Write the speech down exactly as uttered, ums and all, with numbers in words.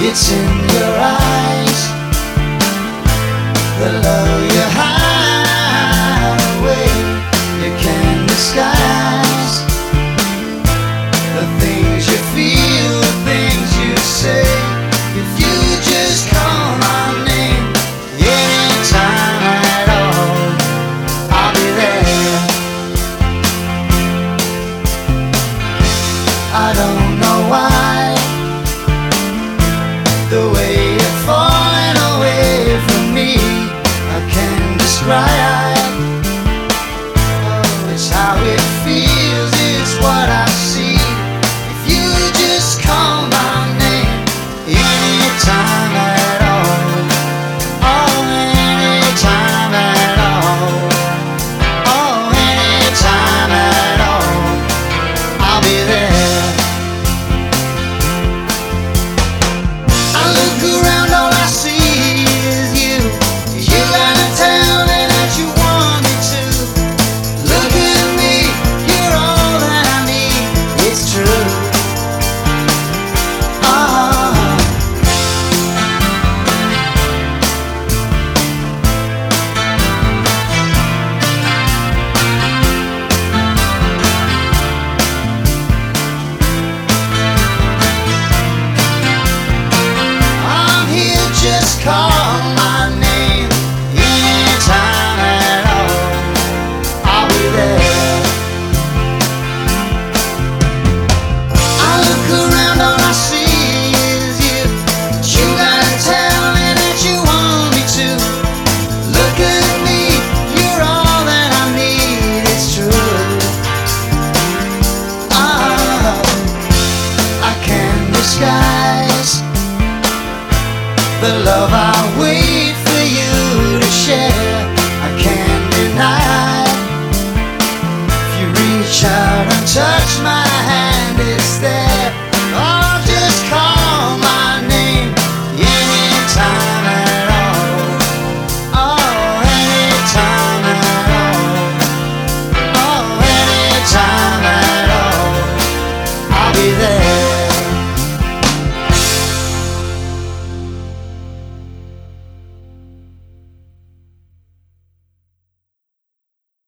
It's in your eyes, the love you hide away. You can't disguise the things you feel, the things you say. If you just call my name anytime at all, I'll be there. I don't know why, the way you're falling away from me, I can't describe. Oh, it's how it feels, it's what I see. If you just call my name anytime at all, oh, anytime at all, oh, anytime at all, I'll be there. Just call my name anytime at all, I'll be there. I look around, all I see is you, but you gotta tell me that you want me to. Look at me, you're all that I need, it's true. Oh, I can't disguise the love I wait for you to share. I can't deny. If you reach out and touch my